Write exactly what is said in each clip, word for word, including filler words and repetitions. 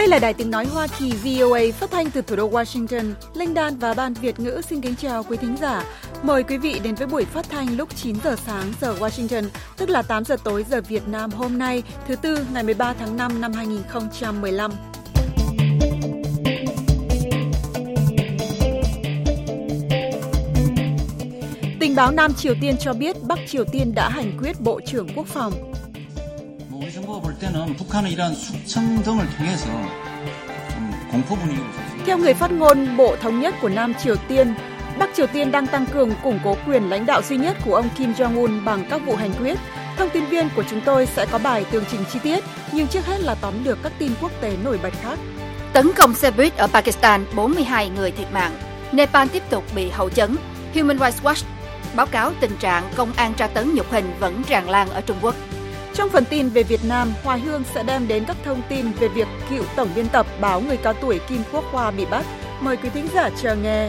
Đây là Đài Tiếng Nói Hoa Kỳ vê o a phát thanh từ thủ đô Washington. Linh Đan và Ban Việt ngữ xin kính chào quý thính giả. Mời quý vị đến với buổi phát thanh lúc chín giờ sáng giờ Washington, tức là tám giờ tối giờ Việt Nam hôm nay, thứ Tư, ngày mười ba tháng năm năm hai nghìn không trăm mười lăm. Tình báo Nam Triều Tiên cho biết Bắc Triều Tiên đã hành quyết Bộ trưởng Quốc phòng. Theo người phát ngôn Bộ Thống nhất của Nam Triều Tiên, Bắc Triều Tiên đang tăng cường củng cố quyền lãnh đạo duy nhất của ông Kim Jong-un bằng các vụ hành quyết. Thông tin viên của chúng tôi sẽ có bài tường trình chi tiết, nhưng trước hết là tóm lược các tin quốc tế nổi bật khác. Tấn công xe buýt ở Pakistan, bốn mươi hai người thiệt mạng. Nepal tiếp tục bị hậu chấn. Human Rights Watch báo cáo tình trạng công an tra tấn nhục hình vẫn tràn lan ở Trung Quốc. Trong phần tin về Việt Nam, Hoài Hương sẽ đem đến các thông tin về việc cựu tổng biên tập báo người cao tuổi Kim Quốc Hoa bị bắt. Mời quý thính giả chờ nghe.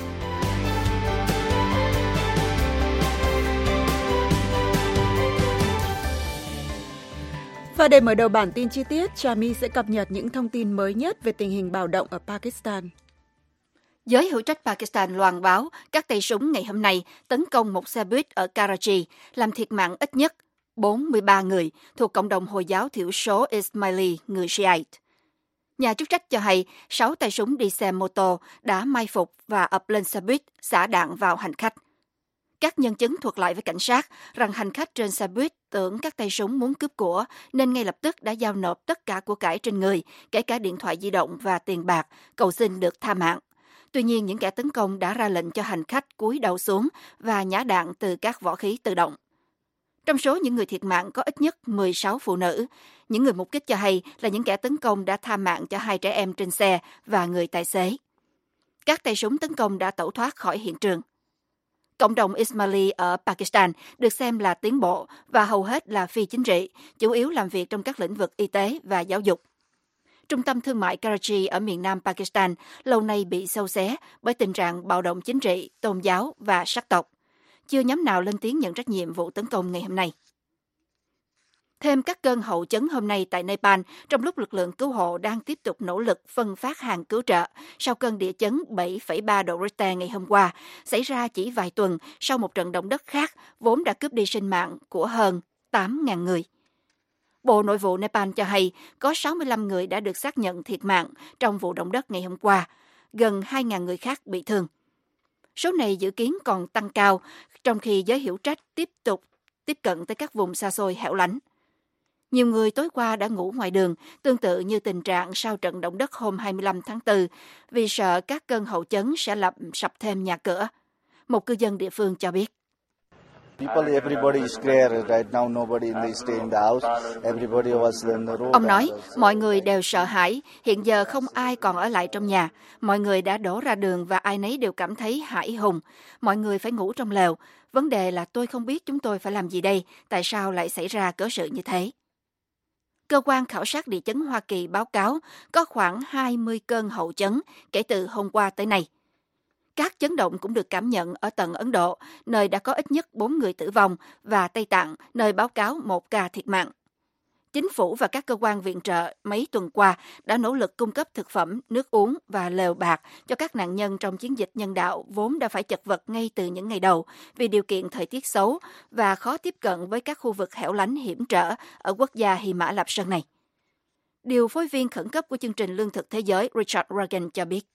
Và để mở đầu bản tin chi tiết, Trà My sẽ cập nhật những thông tin mới nhất về tình hình bạo động ở Pakistan. Giới hữu trách Pakistan loan báo các tay súng ngày hôm nay tấn công một xe buýt ở Karachi, làm thiệt mạng ít nhất bốn mươi ba người thuộc cộng đồng Hồi giáo thiểu số Ismaili, người Shiite. Nhà chức trách cho hay sáu tay súng đi xe mô tô đã mai phục và ập lên xe buýt, xả đạn vào hành khách. Các nhân chứng thuật lại với cảnh sát rằng hành khách trên xe buýt tưởng các tay súng muốn cướp của nên ngay lập tức đã giao nộp tất cả của cải trên người, kể cả điện thoại di động và tiền bạc, cầu xin được tha mạng. Tuy nhiên, những kẻ tấn công đã ra lệnh cho hành khách cúi đầu xuống và nhả đạn từ các võ khí tự động. Trong số những người thiệt mạng có ít nhất mười sáu phụ nữ. Những người mục kích cho hay là những kẻ tấn công đã tha mạng cho hai trẻ em trên xe và người tài xế. Các tay súng tấn công đã tẩu thoát khỏi hiện trường. Cộng đồng Ismaili ở Pakistan được xem là tiến bộ và hầu hết là phi chính trị, chủ yếu làm việc trong các lĩnh vực y tế và giáo dục. Trung tâm thương mại Karachi ở miền nam Pakistan lâu nay bị xâu xé bởi tình trạng bạo động chính trị, tôn giáo và sắc tộc. Chưa nhóm nào lên tiếng nhận trách nhiệm vụ tấn công ngày hôm nay. Thêm các cơn hậu chấn hôm nay tại Nepal, trong lúc lực lượng cứu hộ đang tiếp tục nỗ lực phân phát hàng cứu trợ sau cơn địa chấn bảy phẩy ba độ Richter ngày hôm qua, xảy ra chỉ vài tuần sau một trận động đất khác vốn đã cướp đi sinh mạng của hơn tám nghìn người. Bộ Nội vụ Nepal cho hay có sáu mươi lăm người đã được xác nhận thiệt mạng trong vụ động đất ngày hôm qua, gần hai nghìn người khác bị thương. Số này dự kiến còn tăng cao, trong khi giới hữu trách tiếp tục tiếp cận tới các vùng xa xôi hẻo lánh. Nhiều người tối qua đã ngủ ngoài đường, tương tự như tình trạng sau trận động đất hôm hai mươi lăm tháng tư, vì sợ các cơn hậu chấn sẽ làm sập thêm nhà cửa. Một cư dân địa phương cho biết. Ông nói, mọi người đều sợ hãi, hiện giờ không ai còn ở lại trong nhà. Mọi người đã đổ ra đường và ai nấy đều cảm thấy hãi hùng. Mọi người phải ngủ trong lều. Vấn đề là tôi không biết chúng tôi phải làm gì đây, tại sao lại xảy ra cớ sự như thế. Cơ quan khảo sát địa chấn Hoa Kỳ báo cáo có khoảng hai mươi cơn hậu chấn kể từ hôm qua tới nay. Các chấn động cũng được cảm nhận ở tận Ấn Độ, nơi đã có ít nhất bốn người tử vong, và Tây Tạng, nơi báo cáo một ca thiệt mạng. Chính phủ và các cơ quan viện trợ mấy tuần qua đã nỗ lực cung cấp thực phẩm, nước uống và lều bạt cho các nạn nhân trong chiến dịch nhân đạo vốn đã phải chật vật ngay từ những ngày đầu vì điều kiện thời tiết xấu và khó tiếp cận với các khu vực hẻo lánh hiểm trở ở quốc gia Hy Mã Lạp Sơn này. Điều phối viên khẩn cấp của chương trình Lương thực Thế giới Richard Reagan cho biết.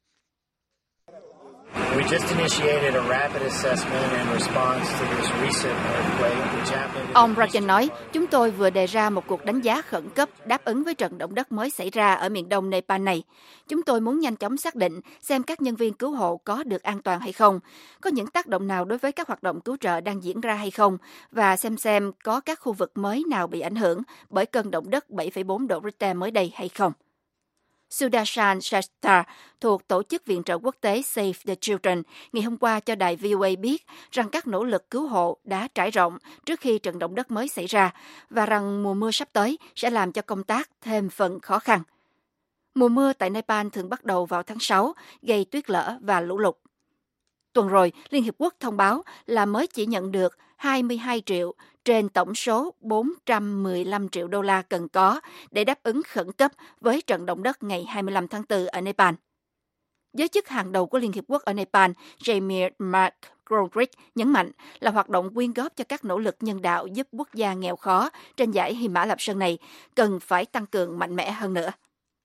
We just initiated a rapid assessment and response to this recent earthquake which happened. Ông Reagan nói, chúng tôi vừa đề ra một cuộc đánh giá khẩn cấp đáp ứng với trận động đất mới xảy ra ở miền đông Nepal này. Chúng tôi muốn nhanh chóng xác định xem các nhân viên cứu hộ có được an toàn hay không, có những tác động nào đối với các hoạt động cứu trợ đang diễn ra hay không, và xem xem có các khu vực mới nào bị ảnh hưởng bởi cơn động đất bảy phẩy bốn độ Richter mới đây hay không. Sudarshan Shastra thuộc Tổ chức Viện trợ Quốc tế Save the Children ngày hôm qua cho đài vê o a biết rằng các nỗ lực cứu hộ đã trải rộng trước khi trận động đất mới xảy ra và rằng mùa mưa sắp tới sẽ làm cho công tác thêm phần khó khăn. Mùa mưa tại Nepal thường bắt đầu vào tháng sáu, gây tuyết lở và lũ lụt. Tuần rồi, Liên Hiệp Quốc thông báo là mới chỉ nhận được hai mươi hai triệu trên tổng số bốn trăm mười lăm triệu đô la cần có để đáp ứng khẩn cấp với trận động đất ngày hai mươi lăm tháng tư ở Nepal. Giới chức hàng đầu của Liên Hiệp Quốc ở Nepal, Jamie McGoldrick, nhấn mạnh là hoạt động quyên góp cho các nỗ lực nhân đạo giúp quốc gia nghèo khó trên dãy Hy Mã Lạp Sơn này cần phải tăng cường mạnh mẽ hơn nữa.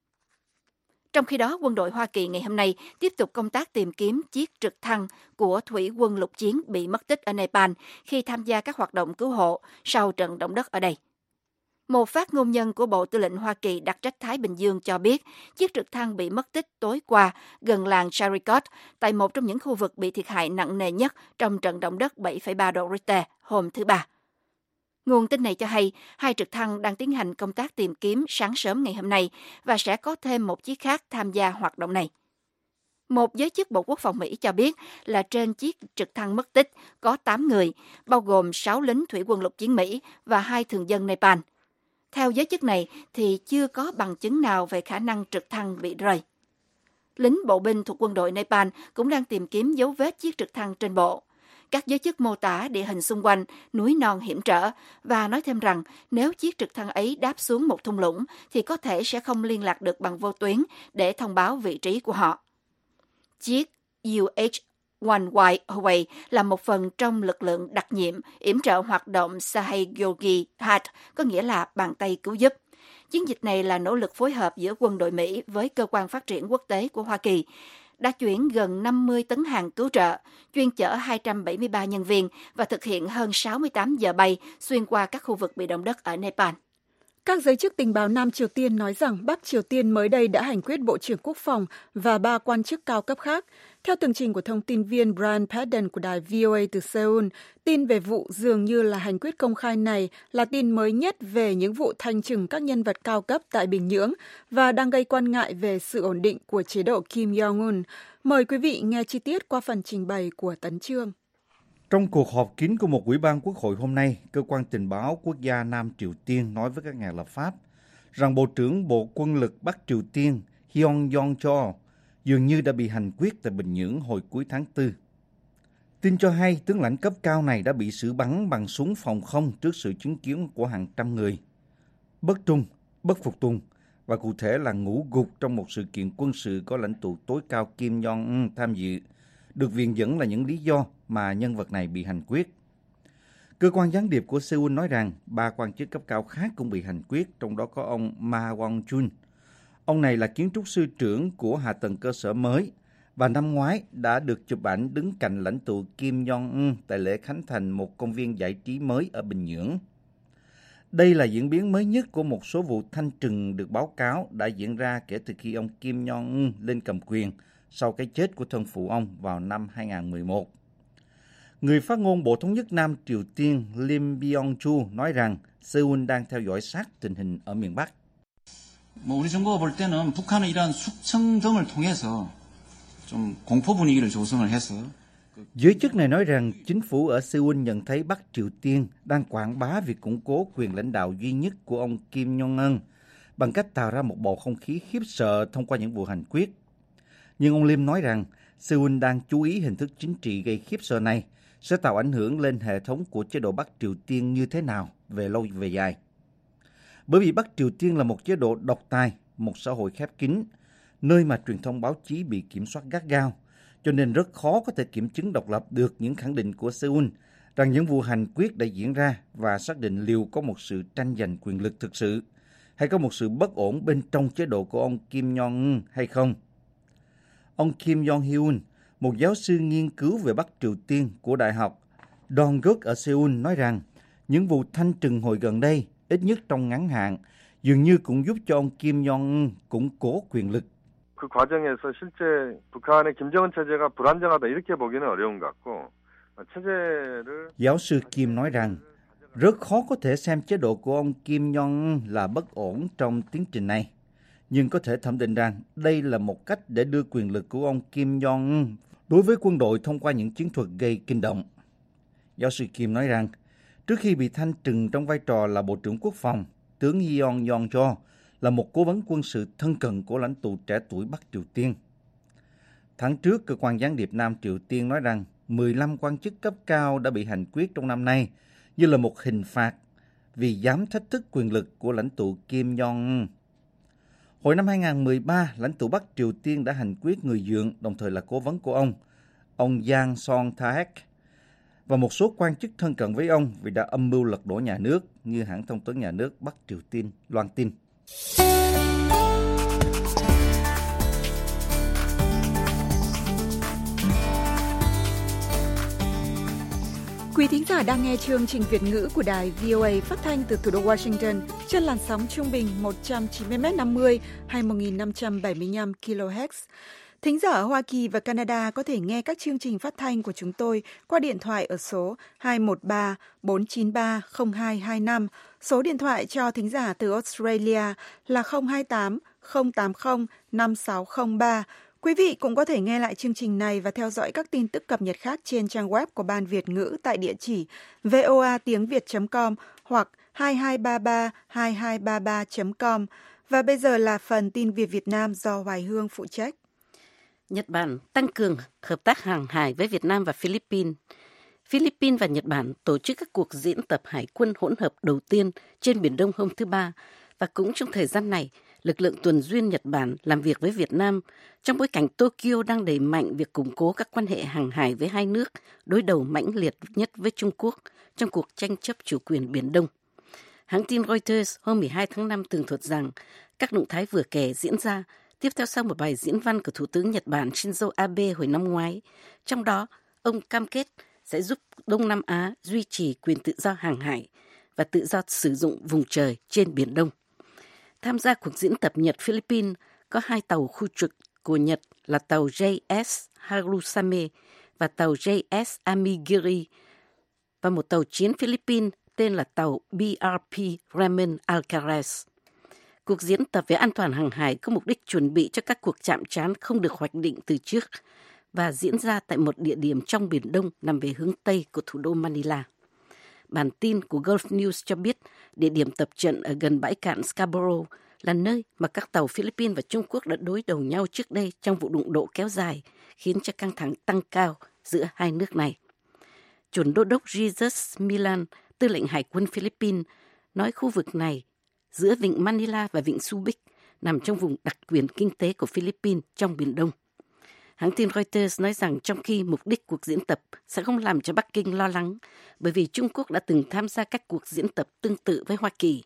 Trong khi đó, quân đội Hoa Kỳ ngày hôm nay tiếp tục công tác tìm kiếm chiếc trực thăng của thủy quân lục chiến bị mất tích ở Nepal khi tham gia các hoạt động cứu hộ sau trận động đất ở đây. Một phát ngôn nhân của Bộ Tư lệnh Hoa Kỳ đặc trách Thái Bình Dương cho biết chiếc trực thăng bị mất tích tối qua gần làng Charikot, tại một trong những khu vực bị thiệt hại nặng nề nhất trong trận động đất bảy phẩy ba độ Richter hôm thứ Ba. Nguồn tin này cho hay hai trực thăng đang tiến hành công tác tìm kiếm sáng sớm ngày hôm nay và sẽ có thêm một chiếc khác tham gia hoạt động này. Một giới chức Bộ Quốc phòng Mỹ cho biết là trên chiếc trực thăng mất tích có tám người, bao gồm sáu lính thủy quân lục chiến Mỹ và hai thường dân Nepal. Theo giới chức này thì chưa có bằng chứng nào về khả năng trực thăng bị rơi. Lính bộ binh thuộc quân đội Nepal cũng đang tìm kiếm dấu vết chiếc trực thăng trên bộ. Các giới chức mô tả địa hình xung quanh núi non hiểm trở và nói thêm rằng nếu chiếc trực thăng ấy đáp xuống một thung lũng thì có thể sẽ không liên lạc được bằng vô tuyến để thông báo vị trí của họ. Chiếc U H một Y Hawaii là một phần trong lực lượng đặc nhiệm yểm trợ hoạt động Sahayyogi Hat, có nghĩa là bàn tay cứu giúp. Chiến dịch này là nỗ lực phối hợp giữa quân đội Mỹ với cơ quan phát triển quốc tế của Hoa Kỳ, đã chuyển gần năm mươi tấn hàng cứu trợ, chuyên chở hai trăm bảy mươi ba nhân viên và thực hiện hơn sáu mươi tám giờ bay xuyên qua các khu vực bị động đất ở Nepal. Các giới chức tình báo Nam Triều Tiên nói rằng Bắc Triều Tiên mới đây đã hành quyết Bộ trưởng Quốc phòng và ba quan chức cao cấp khác. Theo tường trình của thông tin viên Brian Padden của đài vê o a từ Seoul, tin về vụ dường như là hành quyết công khai này là tin mới nhất về những vụ thanh trừng các nhân vật cao cấp tại Bình Nhưỡng và đang gây quan ngại về sự ổn định của chế độ Kim Jong-un. Mời quý vị nghe chi tiết qua phần trình bày của Tấn Chương. Trong cuộc họp kín của một ủy ban quốc hội hôm nay, cơ quan tình báo quốc gia Nam Triều Tiên nói với các nhà lập pháp rằng Bộ trưởng Bộ Quân lực Bắc Triều Tiên Hyun Yong-cho dường như đã bị hành quyết tại Bình Nhưỡng hồi cuối tháng tư. Tin cho hay tướng lãnh cấp cao này đã bị xử bắn bằng súng phòng không trước sự chứng kiến của hàng trăm người. Bất trung, bất phục tùng và cụ thể là ngủ gục trong một sự kiện quân sự có lãnh tụ tối cao Kim Jong-un tham dự, được viện dẫn là những lý do mà nhân vật này bị hành quyết. Cơ quan gián điệp của Seoul nói rằng ba quan chức cấp cao khác cũng bị hành quyết, trong đó có ông Ma Won-chun. Ông này là kiến trúc sư trưởng của hạ tầng cơ sở mới và năm ngoái đã được chụp ảnh đứng cạnh lãnh tụ Kim Jong-un tại lễ khánh thành một công viên giải trí mới ở Bình Nhưỡng. Đây là diễn biến mới nhất của một số vụ thanh trừng được báo cáo đã diễn ra kể từ khi ông Kim Jong-un lên cầm quyền sau cái chết của thân phụ ông vào năm hai không một một. Người phát ngôn Bộ Thống nhất Nam Triều Tiên Lim Byung-chu nói rằng Seoul đang theo dõi sát tình hình ở miền Bắc. 뭐 우리 정부가 볼 때는 북한은 이러한 숙청 등을 통해서 좀 공포 분위기를 조성을 해서 Giới chức này nói rằng chính phủ ở Seoul nhận thấy Bắc Triều Tiên đang quảng bá việc củng cố quyền lãnh đạo duy nhất của ông Kim Jong-un bằng cách tạo ra một bầu không khí khiếp sợ thông qua những vụ hành quyết. Nhưng ông Lim nói rằng Seoul đang chú ý hình thức chính trị gây khiếp sợ này sẽ tạo ảnh hưởng lên hệ thống của chế độ Bắc Triều Tiên như thế nào về lâu về dài. Bởi vì Bắc Triều Tiên là một chế độ độc tài, một xã hội khép kín, nơi mà truyền thông báo chí bị kiểm soát gắt gao, cho nên rất khó có thể kiểm chứng độc lập được những khẳng định của Seoul rằng những vụ hành quyết đã diễn ra và xác định liệu có một sự tranh giành quyền lực thực sự hay có một sự bất ổn bên trong chế độ của ông Kim Jong-un hay không. Ông Kim Jong-hyun, một giáo sư nghiên cứu về Bắc Triều Tiên của Đại học Dongguk ở Seoul nói rằng những vụ thanh trừng hồi gần đây, ít nhất trong ngắn hạn, dường như cũng giúp cho ông Kim Jong-un củng cố quyền lực. 그 과정에서 실제 북한의 김정은 체제가 불안정하다 이렇게 보기는 어려운 것 같고 체제를 Giáo sư Kim nói rằng rất khó có thể xem chế độ của ông Kim Jong-un là bất ổn trong tiến trình này, nhưng có thể thẩm định rằng đây là một cách để đưa quyền lực của ông Kim Jong-un đối với quân đội thông qua những chiến thuật gây kinh động. Giáo sư Kim nói rằng trước khi bị thanh trừng trong vai trò là Bộ trưởng Quốc phòng, tướng Hyun Yong-cho là một cố vấn quân sự thân cận của lãnh tụ trẻ tuổi Bắc Triều Tiên. Tháng trước, cơ quan gián điệp Nam Triều Tiên nói rằng mười lăm quan chức cấp cao đã bị hành quyết trong năm nay như là một hình phạt vì dám thách thức quyền lực của lãnh tụ Kim Jong-un. Hồi năm hai không một ba, lãnh tụ Bắc Triều Tiên đã hành quyết người dượng, đồng thời là cố vấn của ông, ông Jang Song-thaek, và một số quan chức thân cận với ông vì đã âm mưu lật đổ nhà nước, như hãng thông tấn nhà nước Bắc Triều Tiên loan tin. Quý thính giả đang nghe chương trình Việt ngữ của đài vê o a phát thanh từ thủ đô Washington trên làn sóng trung bình một trăm chín mươi mét năm mươi hay một nghìn năm trăm bảy mươi lăm ki lô héc. Thính giả ở Hoa Kỳ và Canada có thể nghe các chương trình phát thanh của chúng tôi qua điện thoại ở số hai một ba bốn chín ba không hai hai năm. Số điện thoại cho thính giả từ Australia là không hai tám không tám không năm sáu không ba. Quý vị cũng có thể nghe lại chương trình này và theo dõi các tin tức cập nhật khác trên trang web của Ban Việt ngữ tại địa chỉ voa tiếng việt chấm com hoặc hai hai ba ba hai hai ba ba chấm com. Và bây giờ là phần tin Việt Việt Nam do Hoài Hương phụ trách. Nhật Bản tăng cường hợp tác hàng hải với Việt Nam và Philippines. Philippines và Nhật Bản tổ chức các cuộc diễn tập hải quân hỗn hợp đầu tiên trên Biển Đông hôm thứ Ba, và cũng trong thời gian này, lực lượng tuần duyên Nhật Bản làm việc với Việt Nam trong bối cảnh Tokyo đang đẩy mạnh việc củng cố các quan hệ hàng hải với hai nước đối đầu mãnh liệt nhất với Trung Quốc trong cuộc tranh chấp chủ quyền Biển Đông. Hãng tin Reuters hôm mười hai tháng năm tường thuật rằng các động thái vừa kể diễn ra tiếp theo sau một bài diễn văn của Thủ tướng Nhật Bản Shinzo Abe hồi năm ngoái. Trong đó, ông cam kết sẽ giúp Đông Nam Á duy trì quyền tự do hàng hải và tự do sử dụng vùng trời trên Biển Đông. Tham gia cuộc diễn tập Nhật-Philippines có hai tàu khu trục của Nhật là tàu J S Harusame và tàu J S Amigiri, và một tàu chiến Philippines tên là tàu B R P Raymond Alcaraz. Cuộc diễn tập về an toàn hàng hải có mục đích chuẩn bị cho các cuộc chạm trán không được hoạch định từ trước và diễn ra tại một địa điểm trong Biển Đông nằm về hướng Tây của thủ đô Manila. Bản tin của Gulf News cho biết địa điểm tập trận ở gần bãi cạn Scarborough là nơi mà các tàu Philippines và Trung Quốc đã đối đầu nhau trước đây trong vụ đụng độ kéo dài, khiến cho căng thẳng tăng cao giữa hai nước này. Chuẩn đô đốc Jesus Milan, tư lệnh Hải quân Philippines, nói khu vực này giữa vịnh Manila và vịnh Subic nằm trong vùng đặc quyền kinh tế của Philippines trong Biển Đông. Hãng tin Reuters nói rằng trong khi mục đích cuộc diễn tập sẽ không làm cho Bắc Kinh lo lắng, bởi vì Trung Quốc đã từng tham gia các cuộc diễn tập tương tự với Hoa Kỳ,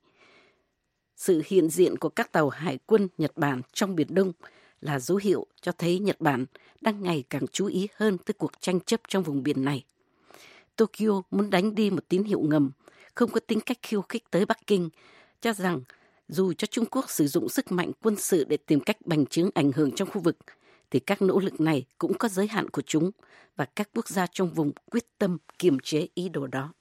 sự hiện diện của các tàu hải quân Nhật Bản trong Biển Đông là dấu hiệu cho thấy Nhật Bản đang ngày càng chú ý hơn tới cuộc tranh chấp trong vùng biển này. Tokyo muốn đánh đi một tín hiệu ngầm, không có tính cách khiêu khích tới Bắc Kinh, cho rằng dù cho Trung Quốc sử dụng sức mạnh quân sự để tìm cách bành trướng ảnh hưởng trong khu vực, thì các nỗ lực này cũng có giới hạn của chúng, và các quốc gia trong vùng quyết tâm kiềm chế ý đồ đó.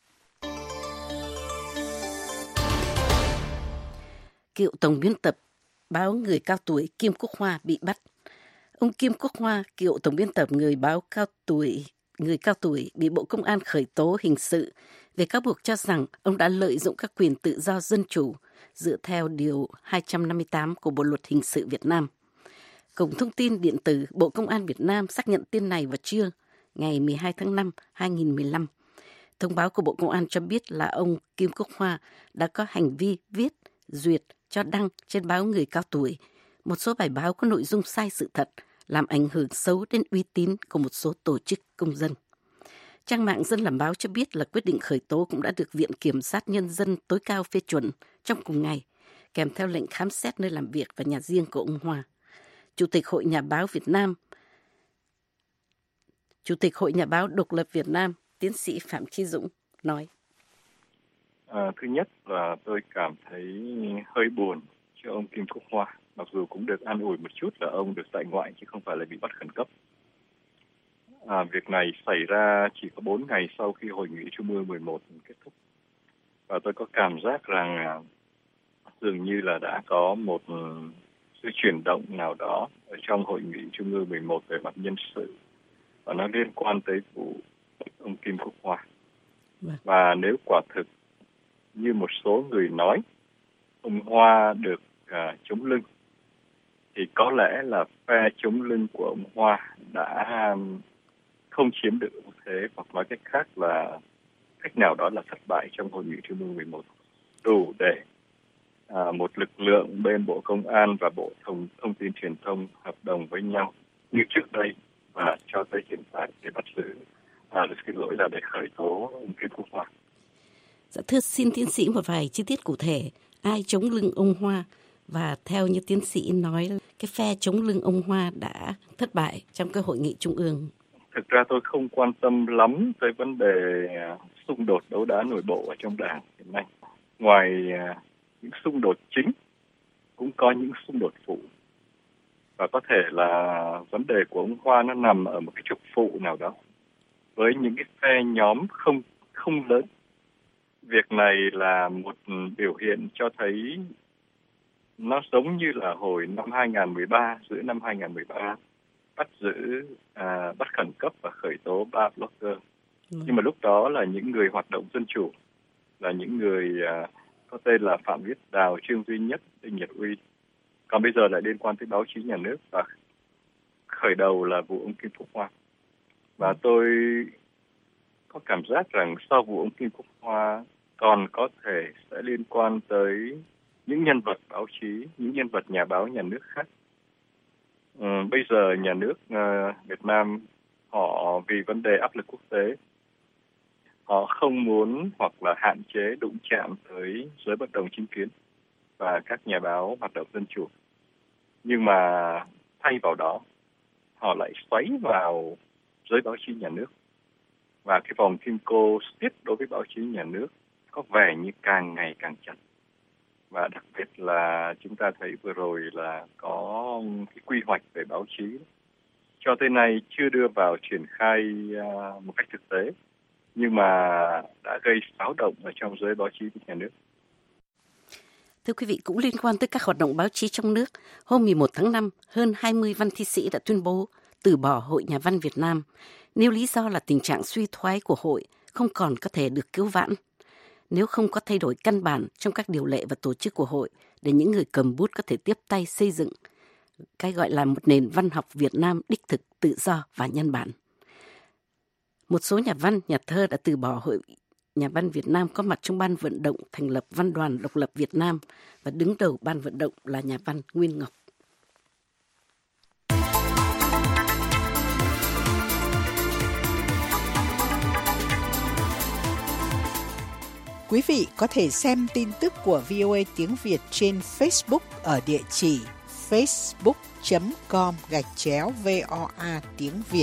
Cựu tổng biên tập báo Người cao tuổi Kim Quốc Hoa bị bắt. Ông Kim Quốc Hoa, cựu tổng biên tập người báo cao tuổi Người cao tuổi bị Bộ Công an khởi tố hình sự về cáo buộc cho rằng ông đã lợi dụng các quyền tự do dân chủ dựa theo Điều hai trăm năm mươi tám của Bộ Luật Hình sự Việt Nam. Cổng thông tin điện tử Bộ Công an Việt Nam xác nhận tin này vào trưa ngày mười hai tháng năm hai nghìn không trăm mười lăm. Thông báo của Bộ Công an cho biết là ông Kim Quốc Hoa đã có hành vi viết, duyệt, cho đăng trên báo Người cao tuổi một số bài báo có nội dung sai sự thật, làm ảnh hưởng xấu đến uy tín của một số tổ chức công dân. Trang mạng Dân làm báo cho biết là quyết định khởi tố cũng đã được Viện Kiểm sát Nhân dân tối cao phê chuẩn trong cùng ngày, kèm theo lệnh khám xét nơi làm việc và nhà riêng của ông Hoa. Chủ tịch Hội Nhà báo Việt Nam, Chủ tịch Hội Nhà báo Độc lập Việt Nam, tiến sĩ Phạm Chí Dũng nói. À, thứ nhất là tôi cảm thấy hơi buồn cho ông Kim Quốc Hoa, mặc dù cũng được an ủi một chút là ông được tại ngoại chứ không phải là bị bắt khẩn cấp. À, việc này xảy ra chỉ có bốn ngày sau khi Hội nghị Trung ương mười một kết thúc. Và tôi có cảm giác rằng à, dường như là đã có một sự chuyển động nào đó ở trong Hội nghị Trung ương mười một về mặt nhân sự. Và nó liên quan tới vụ ông Kim Quốc Hoa. Và nếu quả thực như một số người nói, ông Hoa được à, chống lưng, thì có lẽ là phe chống lưng của ông Hoa đã um, không chiếm được ưu thế, hoặc nói cách khác là cách nào đó là thất bại trong hội nghị Trung ương mười một, đủ để à, một lực lượng bên Bộ Công an và Bộ Thông, Thông tin Truyền thông hợp đồng với nhau như trước đây và cho tới hiện tại để bắt giữ, à, xin lỗi là để khởi tố ông Kim Phúc Hoa. Dạ, thưa xin tiến sĩ một vài chi tiết cụ thể, ai chống lưng ông Hoa? Và theo như tiến sĩ nói, cái phe chống lưng ông Hoa đã thất bại trong cái hội nghị trung ương. Thực ra tôi không quan tâm lắm tới vấn đề xung đột đấu đá nội bộ ở trong đảng hiện nay. Ngoài những xung đột chính, cũng có những xung đột phụ. Và có thể là vấn đề của ông Hoa nó nằm ở một cái trục phụ nào đó, với những cái phe nhóm không không lớn. Việc này là một biểu hiện cho thấy nó giống như là hồi năm hai không một ba, giữa năm hai không một ba, bắt giữ, à, bắt khẩn cấp và khởi tố ba blogger. Ừ. Nhưng mà lúc đó là những người hoạt động dân chủ, là những người à, có tên là Phạm Viết Đào, Trương Duy Nhất, Đinh Nhật Uy. Còn bây giờ lại liên quan tới báo chí nhà nước và khởi đầu là vụ ông Kim Phúc Hoa. Và tôi có cảm giác rằng sau vụ ông Kim Phúc Hoa còn có thể sẽ liên quan tới những nhân vật báo chí, những nhân vật nhà báo nhà nước khác. Ừ, bây giờ nhà nước uh, Việt Nam họ vì vấn đề áp lực quốc tế, họ không muốn hoặc là hạn chế đụng chạm tới giới bất đồng chính kiến và các nhà báo hoạt động dân chủ. Nhưng mà thay vào đó, họ lại xoáy vào giới báo chí nhà nước. Và cái vòng kim cô siết đối với báo chí nhà nước có vẻ như càng ngày càng chặt. Và đặc biệt là chúng ta thấy vừa rồi là có cái quy hoạch về báo chí cho tới nay chưa đưa vào triển khai uh, một cách thực tế, nhưng mà đã gây xáo động ở trong giới báo chí nhà nước. Thưa quý vị, cũng liên quan tới các hoạt động báo chí trong nước, hôm mười một tháng năm, hơn hai mươi văn thi sĩ đã tuyên bố từ bỏ Hội Nhà văn Việt Nam, nêu lý do là tình trạng suy thoái của hội không còn có thể được cứu vãn nếu không có thay đổi căn bản trong các điều lệ và tổ chức của hội để những người cầm bút có thể tiếp tay xây dựng cái gọi là một nền văn học Việt Nam đích thực, tự do và nhân bản. Một số nhà văn, nhà thơ đã từ bỏ Hội Nhà văn Việt Nam có mặt trong ban vận động thành lập Văn đoàn Độc lập Việt Nam và đứng đầu ban vận động là nhà văn Nguyên Ngọc. Quý vị có thể xem tin tức của vê o a tiếng Việt trên Facebook ở địa chỉ facebook chấm com gạch chéo voa tiếng Việt.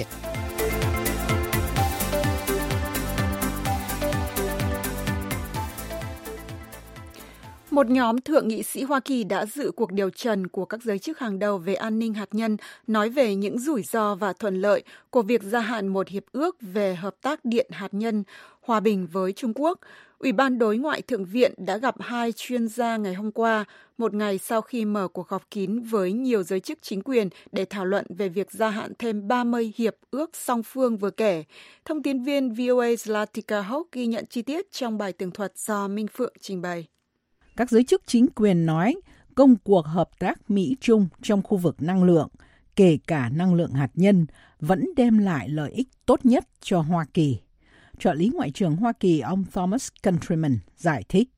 Một nhóm thượng nghị sĩ Hoa Kỳ đã dự cuộc điều trần của các giới chức hàng đầu về an ninh hạt nhân, nói về những rủi ro và thuận lợi của việc gia hạn một hiệp ước về hợp tác điện hạt nhân hòa bình với Trung Quốc. Ủy ban Đối ngoại Thượng viện đã gặp hai chuyên gia ngày hôm qua, một ngày sau khi mở cuộc họp kín với nhiều giới chức chính quyền để thảo luận về việc gia hạn thêm ba mươi hiệp ước song phương vừa kể. Thông tin viên vê o a Zlatica Hoke ghi nhận chi tiết trong bài tường thuật do Minh Phượng trình bày. Các giới chức chính quyền nói công cuộc hợp tác Mỹ-Trung trong khu vực năng lượng, kể cả năng lượng hạt nhân, vẫn đem lại lợi ích tốt nhất cho Hoa Kỳ. Trợ lý Ngoại trưởng Hoa Kỳ ông Thomas Countryman giải thích.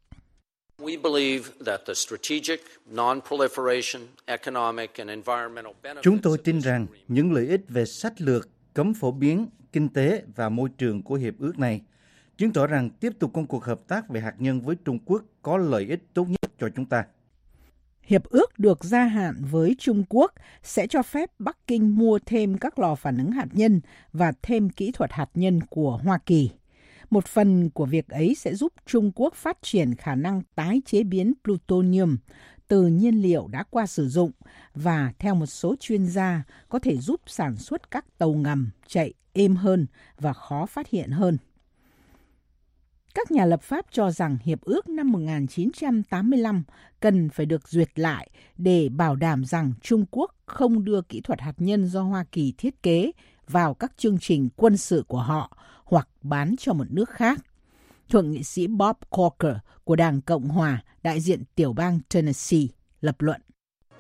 Chúng tôi tin rằng những lợi ích về sách lược, cấm phổ biến, kinh tế và môi trường của hiệp ước này chứng tỏ rằng tiếp tục công cuộc hợp tác về hạt nhân với Trung Quốc có lợi ích tốt nhất cho chúng ta. Hiệp ước được gia hạn với Trung Quốc sẽ cho phép Bắc Kinh mua thêm các lò phản ứng hạt nhân và thêm kỹ thuật hạt nhân của Hoa Kỳ. Một phần của việc ấy sẽ giúp Trung Quốc phát triển khả năng tái chế biến plutonium từ nhiên liệu đã qua sử dụng và, theo một số chuyên gia, có thể giúp sản xuất các tàu ngầm chạy êm hơn và khó phát hiện hơn. Các nhà lập pháp cho rằng Hiệp ước năm một nghìn chín trăm tám mươi lăm cần phải được duyệt lại để bảo đảm rằng Trung Quốc không đưa kỹ thuật hạt nhân do Hoa Kỳ thiết kế vào các chương trình quân sự của họ hoặc bán cho một nước khác. Thượng nghị sĩ Bob Corker của Đảng Cộng Hòa, đại diện tiểu bang Tennessee, lập luận.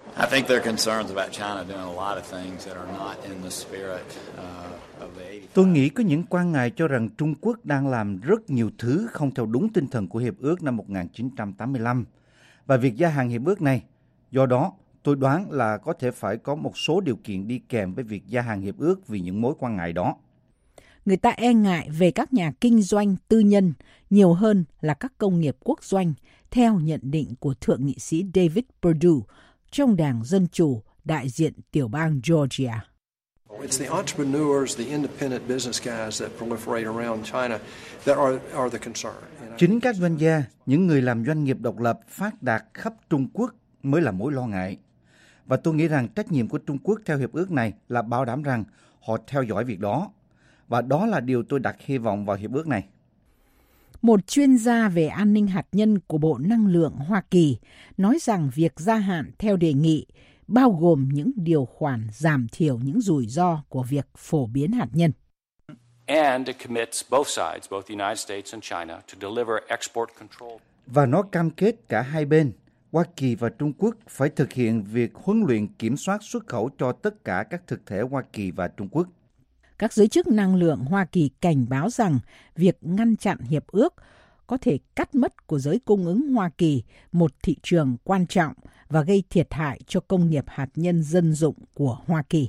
I think there are concerns about China doing a lot of things that are not in the spirit uh, of the eighty. Tôi nghĩ có những quan ngại cho rằng Trung Quốc đang làm rất nhiều thứ không theo đúng tinh thần của Hiệp ước năm một nghìn chín trăm tám mươi lăm và việc gia hạn hiệp ước này. Do đó, tôi đoán là có thể phải có một số điều kiện đi kèm với việc gia hạn hiệp ước vì những mối quan ngại đó. Người ta e ngại về các nhà kinh doanh tư nhân nhiều hơn là các công nghiệp quốc doanh, theo nhận định của Thượng nghị sĩ David Perdue trong Đảng Dân Chủ đại diện tiểu bang Georgia. It's the entrepreneurs, the independent business guys that proliferate around China that are, are the concern. Chính các doanh gia, những người làm doanh nghiệp độc lập phát đạt khắp Trung Quốc mới là mối lo ngại. Và tôi nghĩ rằng trách nhiệm của Trung Quốc theo hiệp ước này là bảo đảm rằng họ theo dõi việc đó. Và đó là điều tôi đặt hy vọng vào hiệp ước này. Một chuyên gia về an ninh hạt nhân của Bộ Năng lượng Hoa Kỳ nói rằng việc gia hạn theo đề nghị bao gồm những điều khoản giảm thiểu những rủi ro của việc phổ biến hạt nhân. And it commits both sides, both the United States and China, to deliver export control. Và nó cam kết cả hai bên, Hoa Kỳ và Trung Quốc phải thực hiện việc huấn luyện kiểm soát xuất khẩu cho tất cả các thực thể Hoa Kỳ và Trung Quốc. Các giới chức năng lượng Hoa Kỳ cảnh báo rằng việc ngăn chặn hiệp ước có thể cắt mất của giới cung ứng Hoa Kỳ một thị trường quan trọng và gây thiệt hại cho công nghiệp hạt nhân dân dụng của Hoa Kỳ.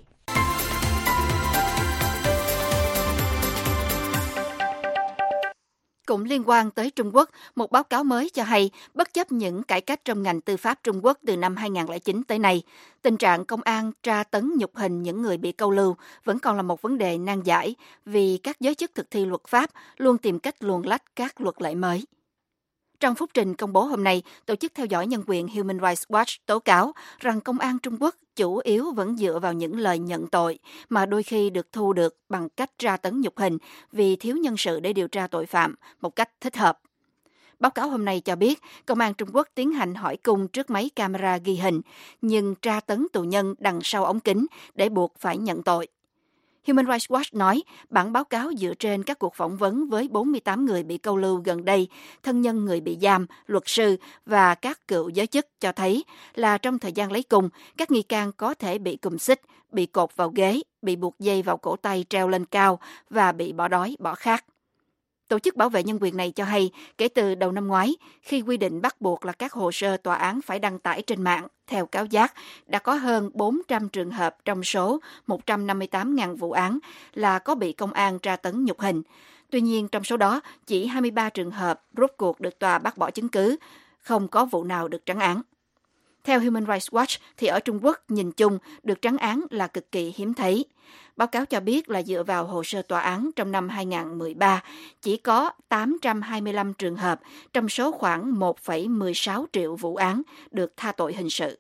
Cũng liên quan tới Trung Quốc, một báo cáo mới cho hay, bất chấp những cải cách trong ngành tư pháp Trung Quốc từ năm hai không không chín tới nay, tình trạng công an tra tấn nhục hình những người bị câu lưu vẫn còn là một vấn đề nan giải vì các giới chức thực thi luật pháp luôn tìm cách luồn lách các luật lệ mới. Trong phúc trình công bố hôm nay, Tổ chức theo dõi nhân quyền Human Rights Watch tố cáo rằng công an Trung Quốc chủ yếu vẫn dựa vào những lời nhận tội mà đôi khi được thu được bằng cách tra tấn nhục hình vì thiếu nhân sự để điều tra tội phạm một cách thích hợp. Báo cáo hôm nay cho biết, công an Trung Quốc tiến hành hỏi cung trước máy camera ghi hình, nhưng tra tấn tù nhân đằng sau ống kính để buộc phải nhận tội. Human Rights Watch nói, bản báo cáo dựa trên các cuộc phỏng vấn với bốn mươi tám người bị câu lưu gần đây, thân nhân người bị giam, luật sư và các cựu giới chức cho thấy là trong thời gian lấy cung, các nghi can có thể bị cùm xích, bị cột vào ghế, bị buộc dây vào cổ tay treo lên cao và bị bỏ đói, bỏ khát. Tổ chức bảo vệ nhân quyền này cho hay, kể từ đầu năm ngoái, khi quy định bắt buộc là các hồ sơ tòa án phải đăng tải trên mạng, theo cáo giác, đã có hơn bốn trăm trường hợp trong số một trăm năm mươi tám nghìn vụ án là có bị công an tra tấn nhục hình. Tuy nhiên, trong số đó, chỉ hai mươi ba trường hợp rút cuộc được tòa bác bỏ chứng cứ, không có vụ nào được trắng án. Theo Human Rights Watch, thì ở Trung Quốc, nhìn chung, được trắng án là cực kỳ hiếm thấy. Báo cáo cho biết là dựa vào hồ sơ tòa án trong năm hai không một ba, chỉ có tám trăm hai mươi lăm trường hợp trong số khoảng một phẩy mười sáu triệu vụ án được tha tội hình sự.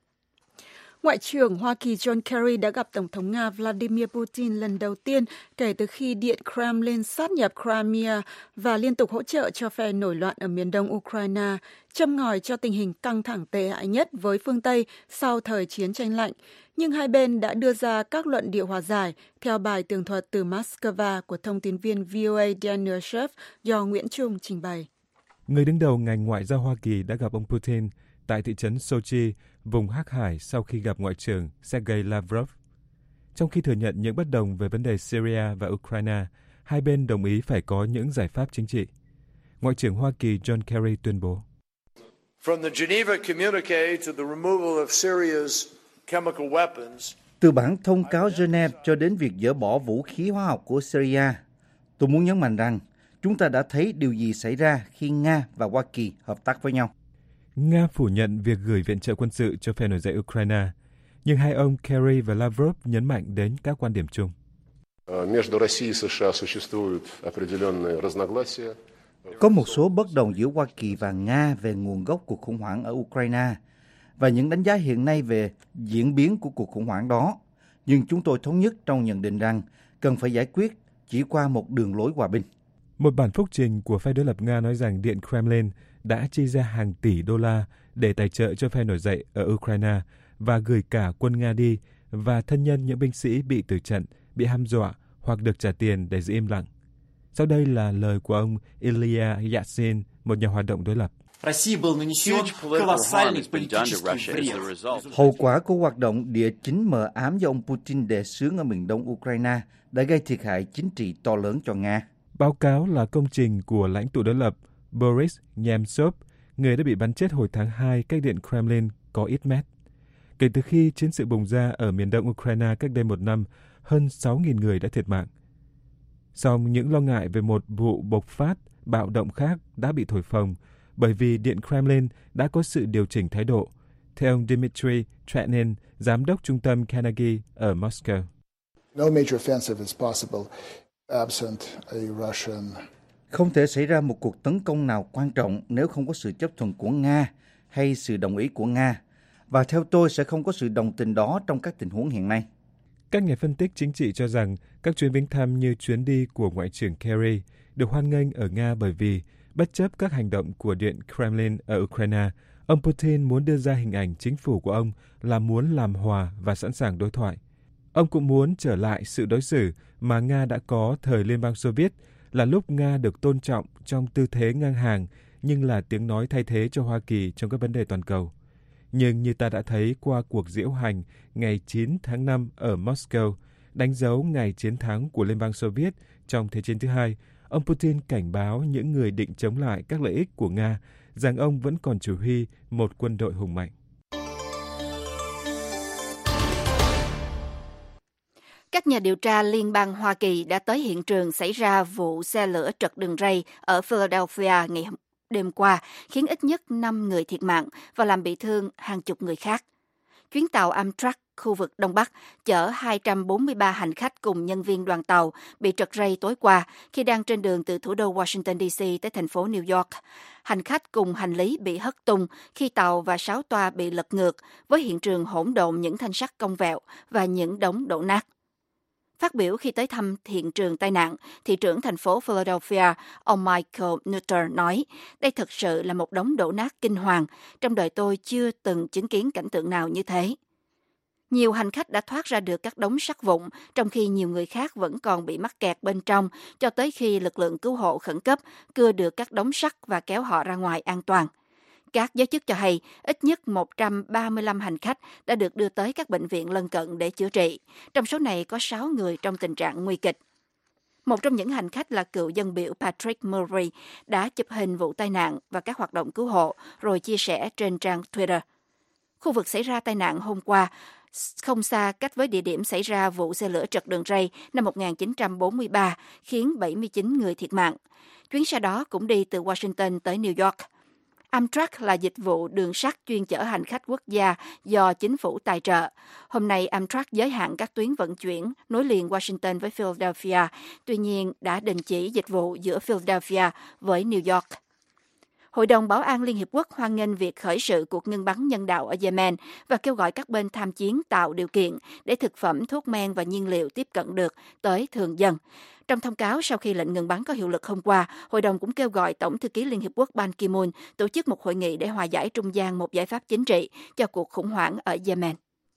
Ngoại trưởng Hoa Kỳ John Kerry đã gặp Tổng thống Nga Vladimir Putin lần đầu tiên kể từ khi Điện Kremlin sát nhập Crimea và liên tục hỗ trợ cho phe nổi loạn ở miền đông Ukraine, châm ngòi cho tình hình căng thẳng tệ hại nhất với phương Tây sau thời chiến tranh lạnh. Nhưng hai bên đã đưa ra các luận điệu hòa giải theo bài tường thuật từ Moscow của thông tin viên vê o a Daniel Sheff do Nguyễn Trung trình bày. Người đứng đầu ngành ngoại giao Hoa Kỳ đã gặp ông Putin tại thị trấn Sochi, vùng Hắc Hải sau khi gặp Ngoại trưởng Sergei Lavrov. Trong khi thừa nhận những bất đồng về vấn đề Syria và Ukraine, hai bên đồng ý phải có những giải pháp chính trị. Ngoại trưởng Hoa Kỳ John Kerry tuyên bố. From the Geneva Communique to the removal of Syria's chemical weapons. Từ bản thông cáo Geneva cho đến việc dỡ bỏ vũ khí hóa học của Syria, tôi muốn nhấn mạnh rằng chúng ta đã thấy điều gì xảy ra khi Nga và Hoa Kỳ hợp tác với nhau. Nga phủ nhận việc gửi viện trợ quân sự cho phe nổi dậy Ukraine, nhưng hai ông Kerry và Lavrov nhấn mạnh đến các quan điểm chung. Có một số bất đồng giữa Hoa Kỳ và Nga về nguồn gốc cuộc khủng hoảng ở Ukraine và những đánh giá hiện nay về diễn biến của cuộc khủng hoảng đó, nhưng chúng tôi thống nhất trong nhận định rằng cần phải giải quyết chỉ qua một đường lối hòa bình. Một bản phúc trình của phe đối lập Nga nói rằng Điện Kremlin đã chi ra hàng tỷ đô la để tài trợ cho phe nổi dậy ở Ukraine và gửi cả quân Nga đi và thân nhân những binh sĩ bị tử trận, bị hăm dọa hoặc được trả tiền để giữ im lặng. Sau đây là lời của ông Ilya Yatsin, một nhà hoạt động đối lập. Hậu quả của hoạt động địa chính mờ ám do ông Putin đề xướng ở miền đông Ukraine đã gây thiệt hại chính trị to lớn cho Nga. Báo cáo là công trình của lãnh tụ đối lập Boris Nemtsov, người đã bị bắn chết hồi tháng hai cách điện Kremlin có ít mét. Kể từ khi chiến sự bùng ra ở miền đông Ukraine cách đây một năm, hơn sáu nghìn người đã thiệt mạng. Song những lo ngại về một vụ bộc phát bạo động khác đã bị thổi phồng bởi vì Điện Kremlin đã có sự điều chỉnh thái độ, theo ông Dmitry Trenin, giám đốc trung tâm Carnegie ở Moscow. No major offensive is possible absent a Russian. Không thể xảy ra một cuộc tấn công nào quan trọng nếu không có sự chấp thuận của Nga hay sự đồng ý của Nga. Và theo tôi sẽ không có sự đồng tình đó trong các tình huống hiện nay. Các nhà phân tích chính trị cho rằng các chuyến viếng thăm như chuyến đi của Ngoại trưởng Kerry được hoan nghênh ở Nga bởi vì, bất chấp các hành động của Điện Kremlin ở Ukraine, ông Putin muốn đưa ra hình ảnh chính phủ của ông là muốn làm hòa và sẵn sàng đối thoại. Ông cũng muốn trở lại sự đối xử mà Nga đã có thời Liên bang Xô Viết, là lúc Nga được tôn trọng trong tư thế ngang hàng nhưng là tiếng nói thay thế cho Hoa Kỳ trong các vấn đề toàn cầu. Nhưng như ta đã thấy qua cuộc diễu hành ngày chín tháng năm ở Moscow, đánh dấu ngày chiến thắng của Liên bang Xô Viết trong Thế chiến thứ hai, ông Putin cảnh báo những người định chống lại các lợi ích của Nga rằng ông vẫn còn chỉ huy một quân đội hùng mạnh. Các nhà điều tra liên bang Hoa Kỳ đã tới hiện trường xảy ra vụ xe lửa trật đường ray ở Philadelphia ngày đêm qua, khiến ít nhất năm người thiệt mạng và làm bị thương hàng chục người khác. Chuyến tàu Amtrak khu vực Đông Bắc chở hai trăm bốn mươi ba hành khách cùng nhân viên đoàn tàu bị trật ray tối qua khi đang trên đường từ thủ đô Washington D C tới thành phố New York. Hành khách cùng hành lý bị hất tung khi tàu và sáu toa bị lật ngược, với hiện trường hỗn độn những thanh sắt cong vẹo và những đống đổ nát. Phát biểu khi tới thăm hiện trường tai nạn, thị trưởng thành phố Philadelphia, ông Michael Nutter nói, đây thực sự là một đống đổ nát kinh hoàng. Trong đời tôi chưa từng chứng kiến cảnh tượng nào như thế. Nhiều hành khách đã thoát ra được các đống sắt vụn, trong khi nhiều người khác vẫn còn bị mắc kẹt bên trong, cho tới khi lực lượng cứu hộ khẩn cấp cưa được các đống sắt và kéo họ ra ngoài an toàn. Các giới chức cho hay ít nhất một trăm ba mươi lăm hành khách đã được đưa tới các bệnh viện lân cận để chữa trị. Trong số này có sáu người trong tình trạng nguy kịch. Một trong những hành khách là cựu dân biểu Patrick Murray đã chụp hình vụ tai nạn và các hoạt động cứu hộ rồi chia sẻ trên trang Twitter. Khu vực xảy ra tai nạn hôm qua không xa cách với địa điểm xảy ra vụ xe lửa trật đường ray năm một nghìn chín trăm bốn mươi ba, khiến bảy mươi chín người thiệt mạng. Chuyến xe đó cũng đi từ Washington tới New York. Amtrak là dịch vụ đường sắt chuyên chở hành khách quốc gia do chính phủ tài trợ. Hôm nay, Amtrak giới hạn các tuyến vận chuyển nối liền Washington với Philadelphia, tuy nhiên đã đình chỉ dịch vụ giữa Philadelphia với New York. Hội đồng Bảo an Liên Hiệp Quốc hoan nghênh việc khởi sự cuộc ngưng bắn nhân đạo ở Yemen và kêu gọi các bên tham chiến tạo điều kiện để thực phẩm, thuốc men và nhiên liệu tiếp cận được tới thường dân. Trong thông cáo sau khi lệnh ngừng bắn có hiệu lực hôm qua, Hội đồng cũng kêu gọi Tổng thư ký Liên Hiệp Quốc Ban Ki-moon tổ chức một hội nghị để hòa giải trung gian một giải pháp chính trị cho cuộc khủng hoảng ở Yemen.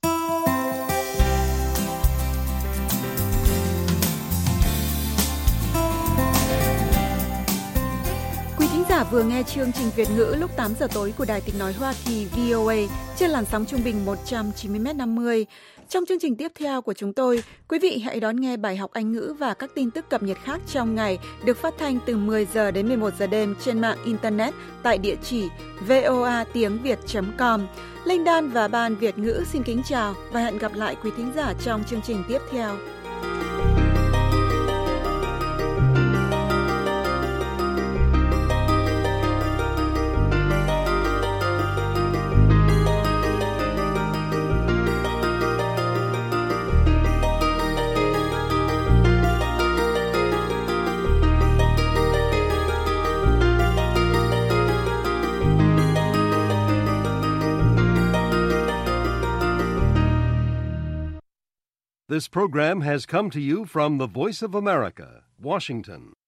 Quý thính giả vừa nghe chương trình Việt ngữ lúc tám giờ tối của Đài Tiếng nói Hoa Kỳ V O A trên làn sóng trung bình một trăm chín mươi mét năm mươi. Trong chương trình tiếp theo của chúng tôi, quý vị hãy đón nghe bài học Anh ngữ và các tin tức cập nhật khác trong ngày được phát thanh từ mười giờ đến mười một giờ đêm trên mạng Internet tại địa chỉ voa tiếng việt chấm com. Linh Đan và Ban Việt ngữ xin kính chào và hẹn gặp lại quý thính giả trong chương trình tiếp theo. This program has come to you from the Voice of America, Washington.